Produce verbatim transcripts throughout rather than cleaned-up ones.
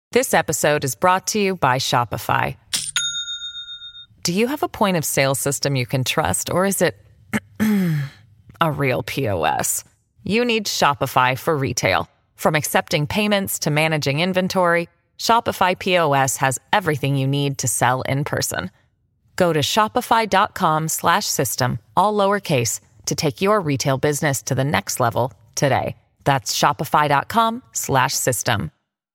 This episode is brought to you by Shopify. Do you have a point of sale system you can trust, or is it a real P O S? You need Shopify for retail. From accepting payments to managing inventory, Shopify P O S has everything you need to sell in person. Go to shopify.com slash system, all lowercase, to take your retail business to the next level today. That's shopify.com slash system.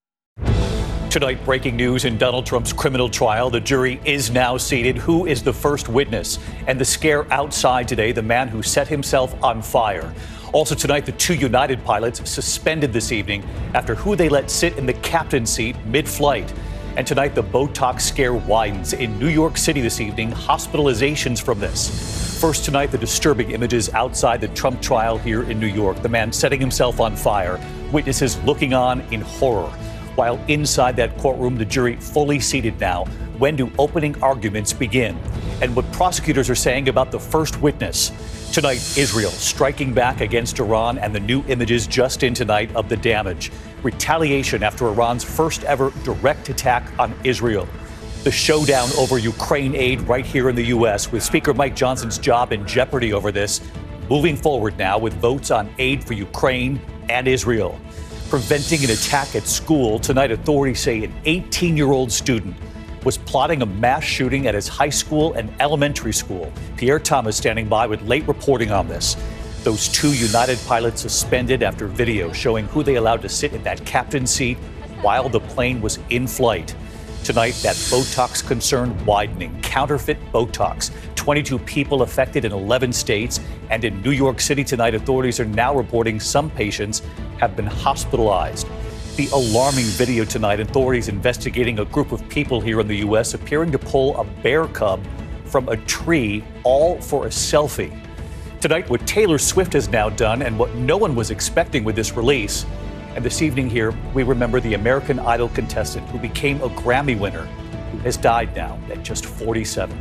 Tonight, breaking news in Donald Trump's criminal trial. The jury is now seated. Who is the first witness? And the scare outside today, the man who set himself on fire. Also tonight, the two United pilots suspended this evening after who they let sit in the captain's seat mid-flight. And tonight, the Botox scare widens in New York City this evening. Hospitalizations from this. First tonight, the disturbing images outside the Trump trial here in New York. The man setting himself on fire. Witnesses looking on in horror. While inside that courtroom, the jury fully seated now. When do opening arguments begin? And what prosecutors are saying about the first witness. Tonight, Israel striking back against Iran, and the new images just in tonight of the damage. Retaliation after Iran's first ever direct attack on Israel. The showdown over Ukraine aid right here in the U S, with Speaker Mike Johnson's job in jeopardy over this. Moving forward now with votes on aid for Ukraine and Israel. Preventing an attack at school. Tonight, authorities say an eighteen-year-old student was plotting a mass shooting at his high school and elementary school. Pierre Thomas standing by with late reporting on this. Those two United pilots suspended after video showing who they allowed to sit in that captain's seat while the plane was in flight. Tonight, that Botox concern widening. Counterfeit Botox. twenty-two people affected in eleven states. And in New York City tonight, authorities are now reporting some patients have been hospitalized. The alarming video tonight, authorities investigating a group of people here in the U S appearing to pull a bear cub from a tree, all for a selfie. Tonight, what Taylor Swift has now done and what no one was expecting with this release. And this evening here, we remember the American Idol contestant who became a Grammy winner, who has died now at just forty-seven.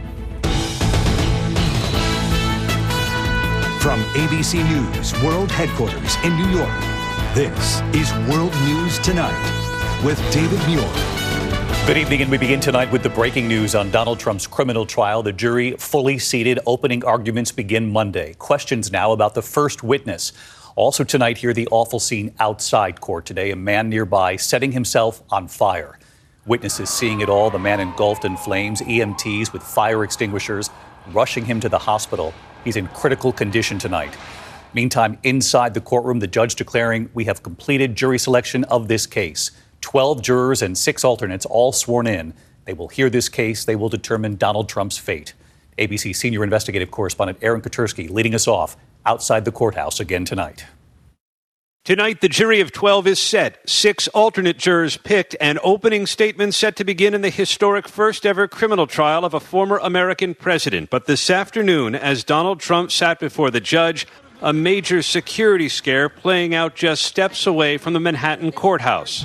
From A B C News World Headquarters in New York, this is World News Tonight with David Muir. Good evening, and we begin tonight with the breaking news on Donald Trump's criminal trial. The jury fully seated. Opening arguments begin Monday. Questions now about the first witness. Also tonight, here the awful scene outside court today. A man nearby setting himself on fire. Witnesses seeing it all. The man engulfed in flames. E M Ts with fire extinguishers rushing him to the hospital. He's in critical condition tonight. Meantime, inside the courtroom, the judge declaring we have completed jury selection of this case. Twelve jurors and six alternates all sworn in. They will hear this case. They will determine Donald Trump's fate. A B C senior investigative correspondent Aaron Katersky leading us off outside the courthouse again tonight. Tonight, the jury of twelve is set. Six alternate jurors picked, and opening statements set to begin in the historic first-ever criminal trial of a former American president. But this afternoon, as Donald Trump sat before the judge, a major security scare playing out just steps away from the Manhattan courthouse.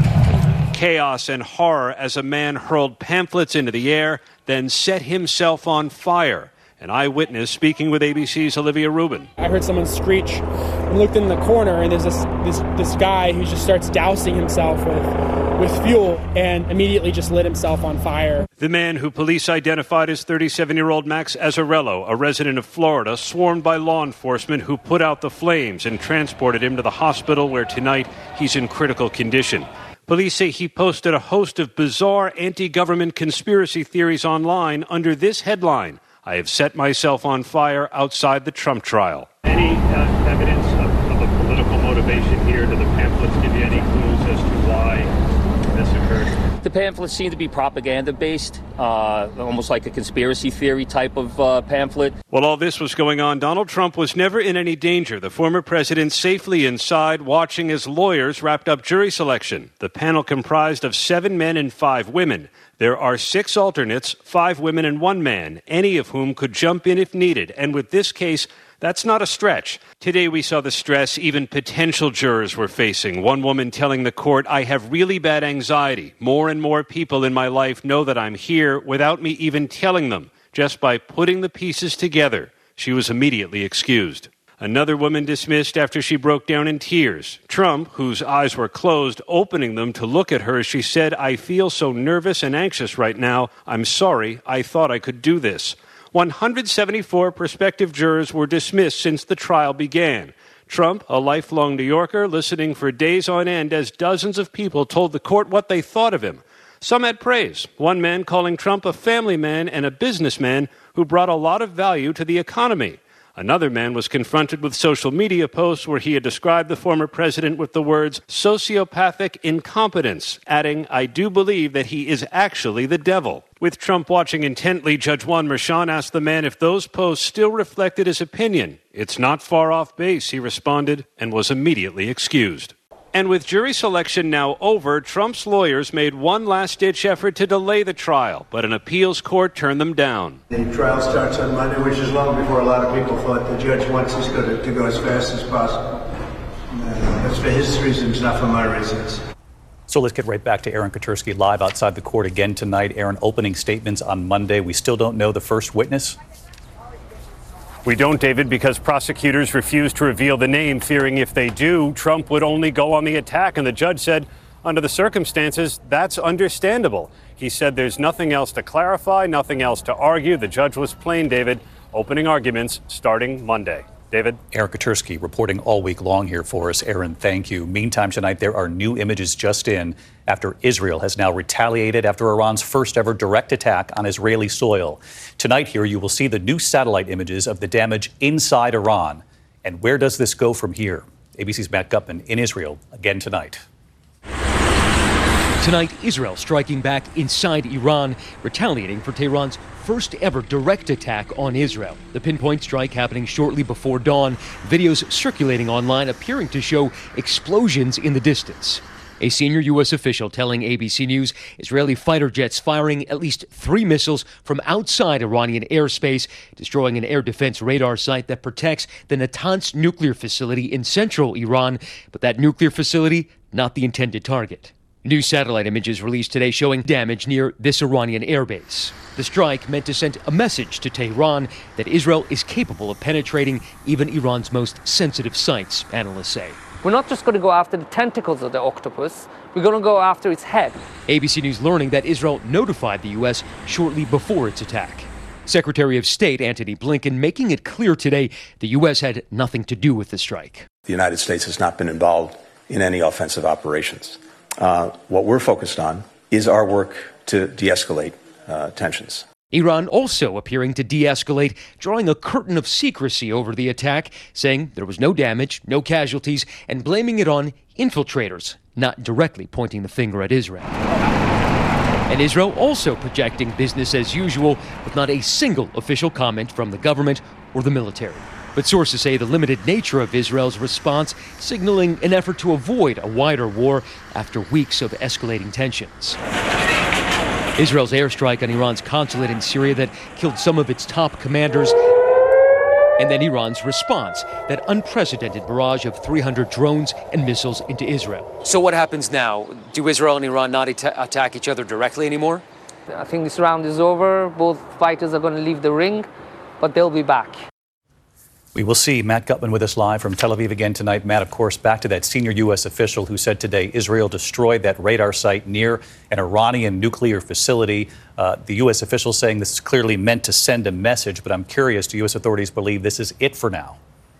Chaos and horror as a man hurled pamphlets into the air, then set himself on fire. An eyewitness speaking with A B C's Olivia Rubin. I heard someone screech and looked in the corner, and there's this this, this guy who just starts dousing himself with, with fuel and immediately just lit himself on fire. The man who police identified as thirty-seven-year-old Max Azzarello, a resident of Florida, swarmed by law enforcement who put out the flames and transported him to the hospital where tonight he's in critical condition. Police say he posted a host of bizarre anti-government conspiracy theories online under this headline: I have set myself on fire outside the Trump trial. Any uh, evidence of, of a political motivation here? Do the pamphlets give you any clues as to why this occurred? The pamphlets seem to be propaganda-based, uh, almost like a conspiracy theory type of uh, pamphlet. While all this was going on, Donald Trump was never in any danger. The former president safely inside, watching as lawyers wrapped up jury selection. The panel comprised of seven men and five women. There are six alternates, five women and one man, any of whom could jump in if needed. And with this case, that's not a stretch. Today we saw the stress even potential jurors were facing. One woman telling the court, I have really bad anxiety. More and more people in my life know that I'm here without me even telling them, just by putting the pieces together. She was immediately excused. Another woman dismissed after she broke down in tears. Trump, whose eyes were closed, opening them to look at her, she said, "I feel so nervous and anxious right now. I'm sorry. I thought I could do this." one hundred seventy-four prospective jurors were dismissed since the trial began. Trump, a lifelong New Yorker, listening for days on end as dozens of people told the court what they thought of him. Some had praise, one man calling Trump a family man and a businessman who brought a lot of value to the economy. Another man was confronted with social media posts where he had described the former president with the words sociopathic incompetence, adding, "I do believe that he is actually the devil." With Trump watching intently, Judge Juan Merchan asked the man if those posts still reflected his opinion. "It's not far off base," he responded, and was immediately excused. And with jury selection now over, Trump's lawyers made one last-ditch effort to delay the trial, but an appeals court turned them down. The trial starts on Monday, which is long before a lot of people thought. The judge wants us to, to go as fast as possible. Uh, that's for his reasons, not for my reasons. So let's get right back to Aaron Katersky live outside the court again tonight. Aaron, opening statements on Monday. We still don't know the first witness. We don't, David, because prosecutors refuse to reveal the name, fearing if they do, Trump would only go on the attack. And the judge said, under the circumstances, that's understandable. He said there's nothing else to clarify, nothing else to argue. The judge was plain, David, opening arguments starting Monday. David? Aaron Katersky reporting all week long here for us. Aaron, thank you. Meantime, tonight, there are new images just in after Israel has now retaliated after Iran's first ever direct attack on Israeli soil. Tonight here, you will see the new satellite images of the damage inside Iran. And where does this go from here? A B C's Matt Gutman in Israel again tonight. Tonight, Israel striking back inside Iran, retaliating for Tehran's first ever direct attack on Israel. The pinpoint strike happening shortly before dawn. Videos circulating online appearing to show explosions in the distance. A senior U S official telling A B C News Israeli fighter jets firing at least three missiles from outside Iranian airspace, destroying an air defense radar site that protects the Natanz nuclear facility in central Iran, but that nuclear facility not the intended target. New satellite images released today showing damage near this Iranian airbase. The strike meant to send a message to Tehran that Israel is capable of penetrating even Iran's most sensitive sites, analysts say. We're not just going to go after the tentacles of the octopus, we're going to go after its head. A B C News learning that Israel notified the U S shortly before its attack. Secretary of State Antony Blinken making it clear today the U S had nothing to do with the strike. The United States has not been involved in any offensive operations. Uh, what we're focused on is our work to de-escalate uh, tensions. Iran also appearing to de-escalate, drawing a curtain of secrecy over the attack, saying there was no damage, no casualties, and blaming it on infiltrators, not directly pointing the finger at Israel. And Israel also projecting business as usual, with not a single official comment from the government or the military. But sources say the limited nature of Israel's response signaling an effort to avoid a wider war after weeks of escalating tensions. Israel's airstrike on Iran's consulate in Syria that killed some of its top commanders, and then Iran's response, that unprecedented barrage of three hundred drones and missiles into Israel. So what happens now? Do Israel and Iran not at- attack each other directly anymore? I think this round is over. Both fighters are going to leave the ring, but they'll be back. We will see. Matt Gutman with us live from Tel Aviv again tonight. Matt, of course, back to that senior U S official who said today Israel destroyed that radar site near an Iranian nuclear facility. Uh, the U S official saying this is clearly meant to send a message, but I'm curious, do U S authorities believe this is it for now?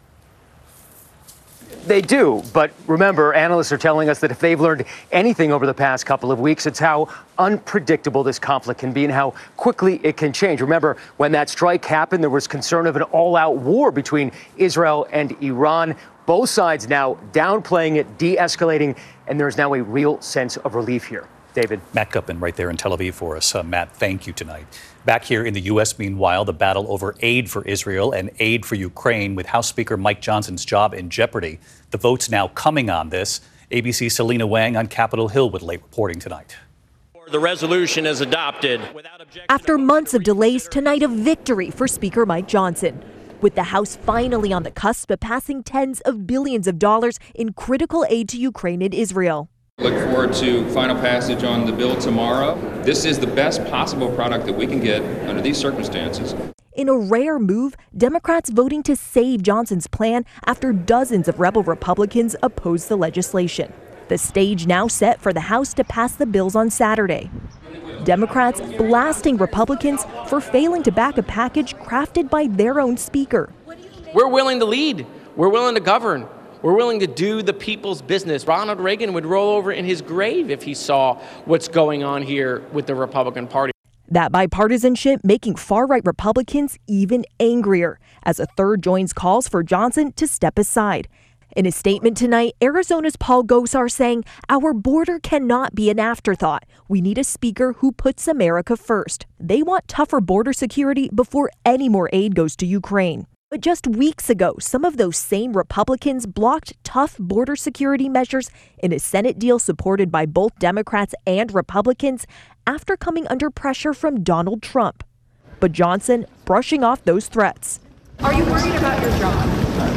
They do, but remember, analysts are telling us that if they've learned anything over the past couple of weeks, it's how unpredictable this conflict can be and how quickly it can change. Remember, when that strike happened, there was concern of an all-out war between Israel and Iran. Both sides now downplaying it, de-escalating, and there's now a real sense of relief here. David. Matt Gutman right there in Tel Aviv for us. Uh, Matt, thank you tonight. Back here in the U S, meanwhile, the battle over aid for Israel and aid for Ukraine with House Speaker Mike Johnson's job in jeopardy. The votes now coming on this. A B C's Selena Wang on Capitol Hill with late reporting tonight. The resolution is adopted. After months of delays, tonight a victory for Speaker Mike Johnson, with the House finally on the cusp of passing tens of billions of dollars in critical aid to Ukraine and Israel. Look forward to final passage on the bill tomorrow. This is the best possible product that we can get under these circumstances. In a rare move, Democrats voting to save Johnson's plan after dozens of rebel Republicans opposed the legislation. The stage now set for the House to pass the bills on Saturday. Democrats blasting Republicans for failing to back a package crafted by their own speaker. We're willing to lead. We're willing to govern. We're willing to do the people's business. Ronald Reagan would roll over in his grave if he saw what's going on here with the Republican Party. That bipartisanship making far-right Republicans even angrier as a third joins calls for Johnson to step aside. In a statement tonight, Arizona's Paul Gosar saying, "Our border cannot be an afterthought. We need a speaker who puts America first." They want tougher border security before any more aid goes to Ukraine. But just weeks ago, some of those same Republicans blocked tough border security measures in a Senate deal supported by both Democrats and Republicans after coming under pressure from Donald Trump. But Johnson brushing off those threats. Are you worried about your job?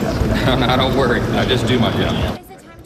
I don't worry. I just do my job.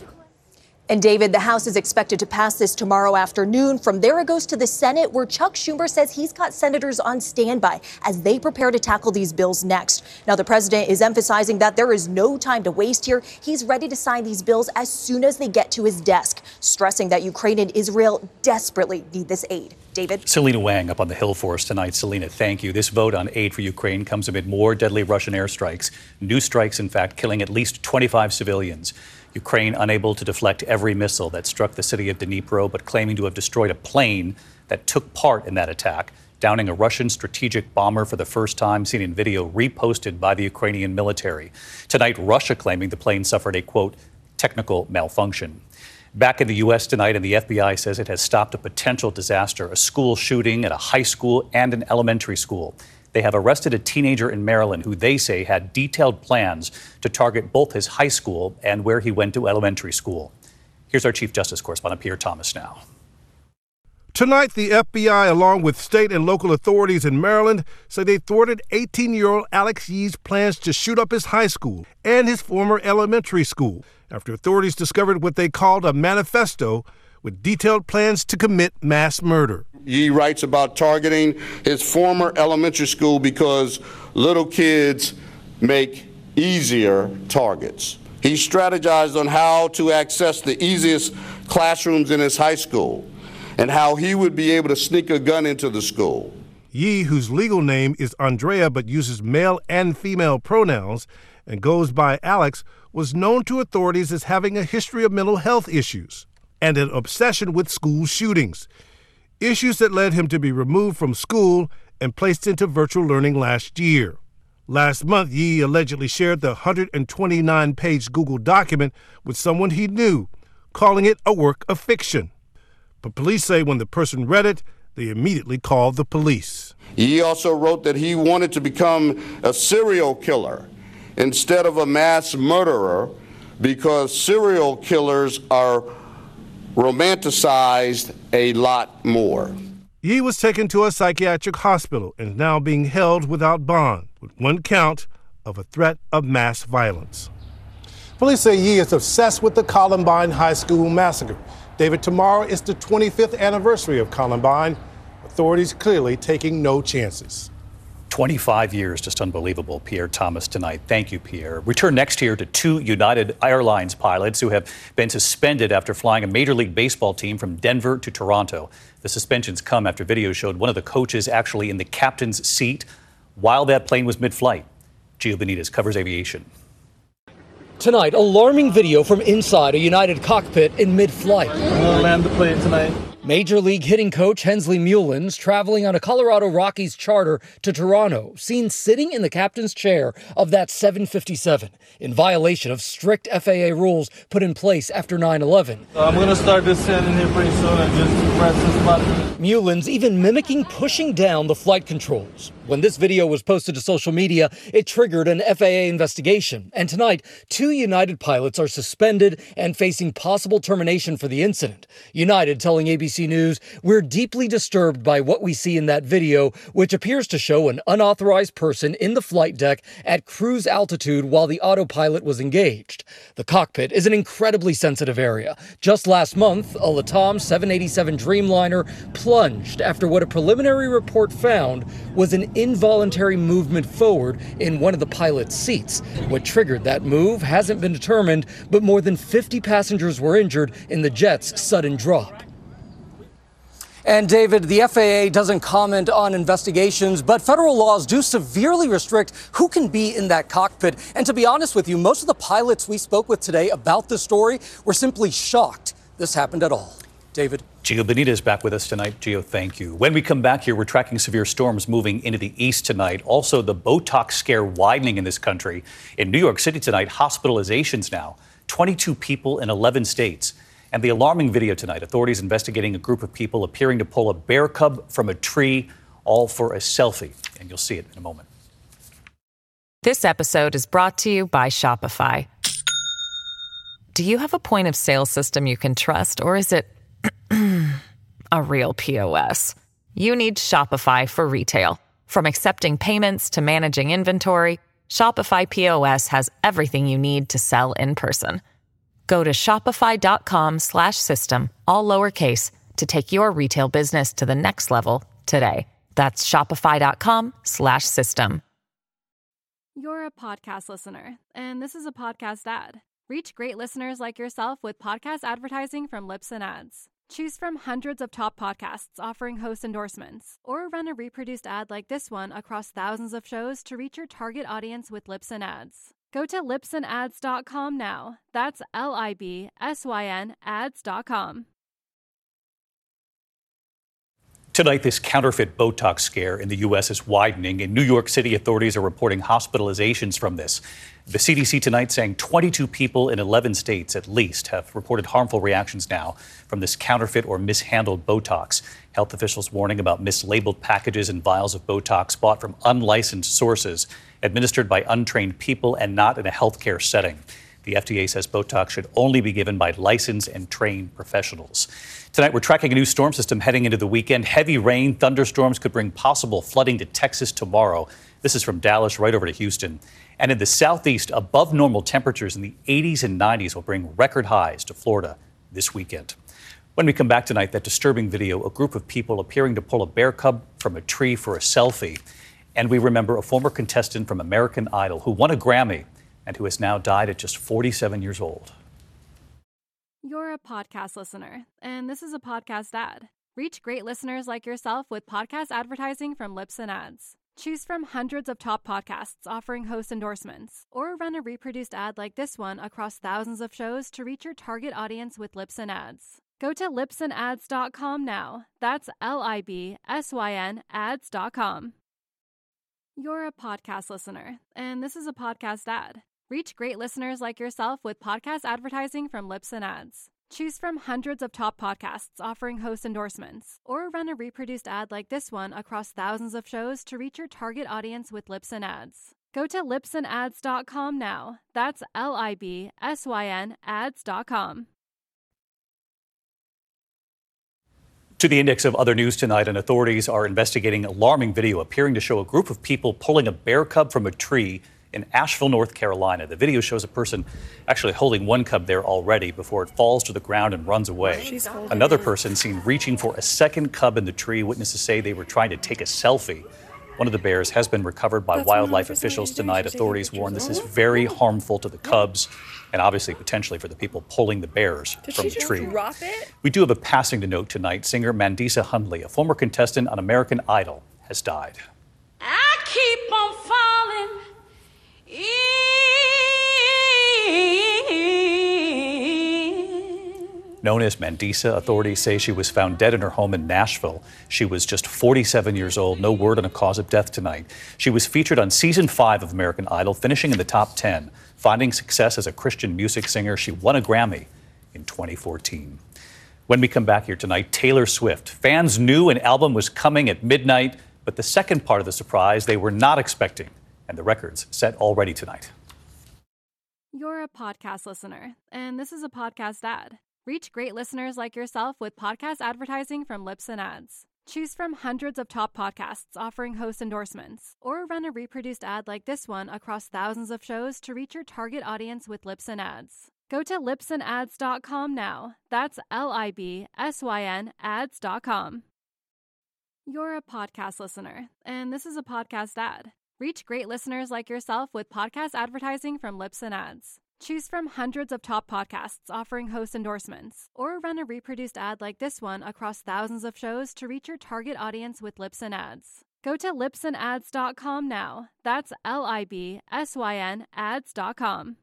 And David, the House is expected to pass this tomorrow afternoon. From there, it goes to the Senate, where Chuck Schumer says he's got senators on standby as they prepare to tackle these bills next. Now, the president is emphasizing that there is no time to waste here. He's ready to sign these bills as soon as they get to his desk, stressing that Ukraine and Israel desperately need this aid. David? Selena Wang up on the Hill for us tonight. Selena, thank you. This vote on aid for Ukraine comes amid more deadly Russian airstrikes. New strikes, in fact, killing at least twenty-five civilians. Ukraine unable to deflect every missile that struck the city of Dnipro, but claiming to have destroyed a plane that took part in that attack, downing a Russian strategic bomber for the first time, seen in video reposted by the Ukrainian military. Tonight, Russia claiming the plane suffered a, quote, technical malfunction. Back in the U S tonight, and the F B I says it has stopped a potential disaster, a school shooting at a high school and an elementary school. They have arrested a teenager in Maryland who they say had detailed plans to target both his high school and where he went to elementary school. Here's our Chief Justice correspondent, Pierre Thomas, now. Tonight, the F B I, along with state and local authorities in Maryland, say they thwarted eighteen-year-old Alex Yee's plans to shoot up his high school and his former elementary school after authorities discovered what they called a manifesto with detailed plans to commit mass murder. Yee writes about targeting his former elementary school because little kids make easier targets. He strategized on how to access the easiest classrooms in his high school and how he would be able to sneak a gun into the school. Yee, whose legal name is Andrea but uses male and female pronouns and goes by Alex, was known to authorities as having a history of mental health issues and an obsession with school shootings, issues that led him to be removed from school and placed into virtual learning last year. Last month, Yee allegedly shared the one hundred twenty-nine page Google document with someone he knew, calling it a work of fiction. But police say when the person read it, they immediately called the police. Yee also wrote that he wanted to become a serial killer instead of a mass murderer because serial killers are romanticized a lot more. Yee was taken to a psychiatric hospital and is now being held without bond, with one count of a threat of mass violence. Police say Yee is obsessed with the Columbine High School massacre. David, tomorrow is the twenty-fifth anniversary of Columbine. Authorities clearly taking no chances. twenty-five years, just unbelievable. Pierre Thomas tonight. Thank you, Pierre. We turn next here to two United Airlines pilots who have been suspended after flying a Major League Baseball team from Denver to Toronto. The suspensions come after video showed one of the coaches actually in the captain's seat while that plane was mid-flight. Gio Benitez covers aviation. Tonight, alarming video from inside a United cockpit in mid-flight. We'll land the plane tonight. Major League hitting coach Hensley Mullins traveling on a Colorado Rockies charter to Toronto, seen sitting in the captain's chair of that seven fifty-seven in violation of strict F A A rules put in place after nine eleven. So I'm going to start descending here pretty soon and just press this button. Mullins even mimicking pushing down the flight controls. When this video was posted to social media, it triggered an F A A investigation. And tonight, two United pilots are suspended and facing possible termination for the incident. United telling A B C News, "We're deeply disturbed by what we see in that video, which appears to show an unauthorized person in the flight deck at cruise altitude while the autopilot was engaged. The cockpit is an incredibly sensitive area. Just last month, a LATAM seven eighty-seven Dreamliner plunged after what a preliminary report found was an involuntary movement forward in one of the pilot's seats. What triggered that move hasn't been determined, but more than fifty passengers were injured in the jet's sudden drop. And David, the F A A doesn't comment on investigations, but federal laws do severely restrict who can be in that cockpit. And to be honest with you, most of the pilots we spoke with today about this story were simply shocked this happened at all. David. Gio Benitez back with us tonight. Gio, thank you. When we come back here, we're tracking severe storms moving into the east tonight. Also, the Botox scare widening in this country. In New York City tonight, hospitalizations now, twenty-two people in eleven states. And the alarming video tonight, authorities investigating a group of people appearing to pull a bear cub from a tree, all for a selfie. And you'll see it in a moment. This episode is brought to you by Shopify. Do you have a point of sale system you can trust, or is it a real P O S? You need Shopify for retail. From accepting payments to managing inventory, Shopify P O S has everything you need to sell in person. Go to shopify.com slash system, all lowercase, to take your retail business to the next level today. That's shopify.com slash system. You're a podcast listener, and this is a podcast ad. Reach great listeners like yourself with podcast advertising from Libsyn Ads. Choose from hundreds of top podcasts offering host endorsements, or run a reproduced ad like this one across thousands of shows to reach your target audience with Libsyn Ads. Go to libsyn ads dot com now. That's L I B S Y N ads dot com. Tonight, this counterfeit Botox scare in the U S is widening. In New York City, authorities are reporting hospitalizations from this. The C D C tonight saying twenty-two people in eleven states at least have reported harmful reactions now from this counterfeit or mishandled Botox. Health officials warning about mislabeled packages and vials of Botox bought from unlicensed sources, administered by untrained people and not in a healthcare setting. The F D A says Botox should only be given by licensed and trained professionals. Tonight, we're tracking a new storm system heading into the weekend. Heavy rain, thunderstorms could bring possible flooding to Texas tomorrow. This is from Dallas right over to Houston. And in the southeast, above normal temperatures in the eighties and nineties will bring record highs to Florida this weekend. When we come back tonight, that disturbing video, a group of people appearing to pull a bear cub from a tree for a selfie. And we remember a former contestant from American Idol who won a Grammy and who has now died at just forty-seven years old. You're a podcast listener, and this is a podcast ad. Reach great listeners like yourself with podcast advertising from Libsyn Ads. Choose from hundreds of top podcasts offering host endorsements, or run a reproduced ad like this one across thousands of shows to reach your target audience with Libsyn Ads. Go to libsyn ads dot com now. That's L I B S Y N ads dot com. You're a podcast listener, and this is a podcast ad. Reach great listeners like yourself with podcast advertising from Libsyn Ads. Choose from hundreds of top podcasts offering host endorsements, or run a reproduced ad like this one across thousands of shows to reach your target audience with Libsyn Ads. Go to libsyn ads dot com now. That's L I B S Y N ads dot com. To the index of other news tonight, and authorities are investigating alarming video appearing to show a group of people pulling a bear cub from a tree in Asheville, North Carolina. The video shows a person actually holding one cub there already before it falls to the ground and runs away. Another person seen reaching for a second cub in the tree. Witnesses say they were trying to take a selfie. One of the bears has been recovered by wildlife officials tonight. Authorities warn this is very harmful to the cubs and obviously potentially for the people pulling the bears from the tree. We do have a passing to note tonight. Singer Mandisa Hundley, a former contestant on American Idol, has died. I keep on falling. Known as Mandisa, authorities say she was found dead in her home in Nashville. She was just forty-seven years old. No word on a cause of death tonight. She was featured on season five of American Idol, finishing in the top ten. Finding success as a Christian music singer, she won a Grammy in twenty fourteen. When we come back here tonight, Taylor Swift. Fans knew an album was coming at midnight, but the second part of the surprise they were not expecting. And the record's set already tonight. You're a podcast listener, and this is a podcast ad. Reach great listeners like yourself with podcast advertising from Libsyn Ads. Choose from hundreds of top podcasts offering host endorsements, or run a reproduced ad like this one across thousands of shows to reach your target audience with Libsyn Ads. Go to libsyn ads dot com now. That's L I B S Y N ads dot com. You're a podcast listener, and this is a podcast ad. Reach great listeners like yourself with podcast advertising from Libsyn Ads. Choose from hundreds of top podcasts offering host endorsements, or run a reproduced ad like this one across thousands of shows to reach your target audience with Libsyn Ads. Go to libsyn ads dot com now. That's L I B S Y N ads dot com.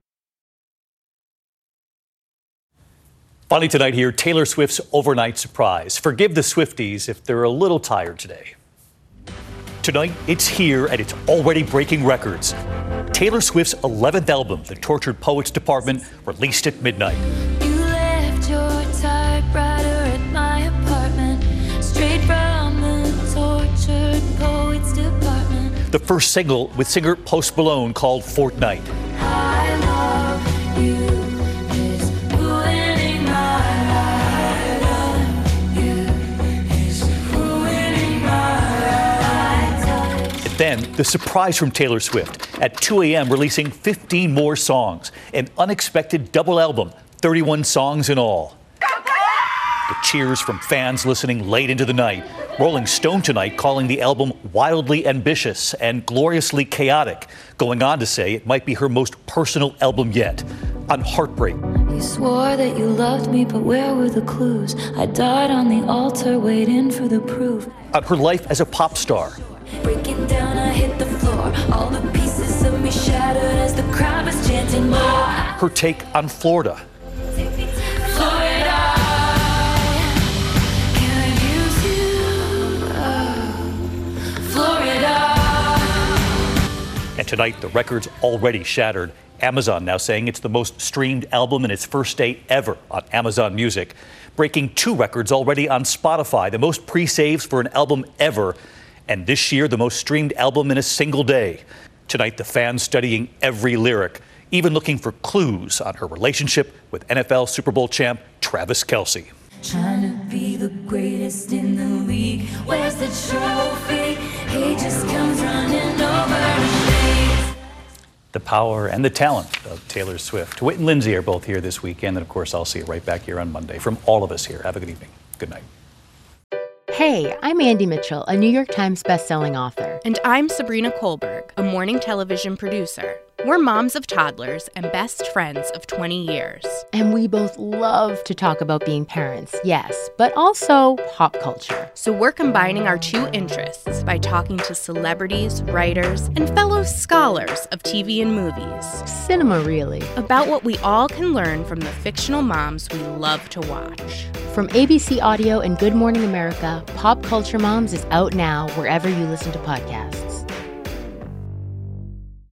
Finally tonight here, Taylor Swift's overnight surprise. Forgive the Swifties if they're a little tired today. Tonight, it's here and it's already breaking records. Taylor Swift's eleventh album, The Tortured Poets Department, released at midnight. You left your typewriter at my apartment, straight from the Tortured Poets Department. The first single with singer Post Malone called Fortnight. I love you. It's ruining my life. I love you. It's ruining my life. And then the surprise from Taylor Swift. At two a.m. releasing fifteen more songs. An unexpected double album, thirty-one songs in all. The cheers from fans listening late into the night. Rolling Stone tonight calling the album wildly ambitious and gloriously chaotic, going on to say it might be her most personal album yet. On Heartbreak. You swore that you loved me, but where were the clues? I died on the altar waiting for the proof. On her life as a pop star. Breaking down, I hit the floor. All the pieces of me shattered as the crowd was chanting more. Her take on Florida. Florida, can I use you? Oh, Florida. And tonight, the record's already shattered. Amazon now saying it's the most streamed album in its first day ever on Amazon Music. Breaking two records already on Spotify, the most pre-saves for an album ever. And this year, the most streamed album in a single day. Tonight, the fans studying every lyric, even looking for clues on her relationship with N F L Super Bowl champ Travis Kelce. Trying to be the greatest in the league. Where's the trophy? He just comes running over me. The power and the talent of Taylor Swift. Whit and Lindsay are both here this weekend. And of course, I'll see you right back here on Monday. From all of us here, have a good evening. Good night. Hey, I'm Andy Mitchell, a New York Times bestselling author. And I'm Sabrina Kohlberg, a morning television producer. We're moms of toddlers and best friends of twenty years. And we both love to talk about being parents, yes, but also pop culture. So we're combining our two interests by talking to celebrities, writers, and fellow scholars of T V and movies. Cinema, really. About what we all can learn from the fictional moms we love to watch. From A B C Audio and Good Morning America, Pop Culture Moms is out now wherever you listen to podcasts.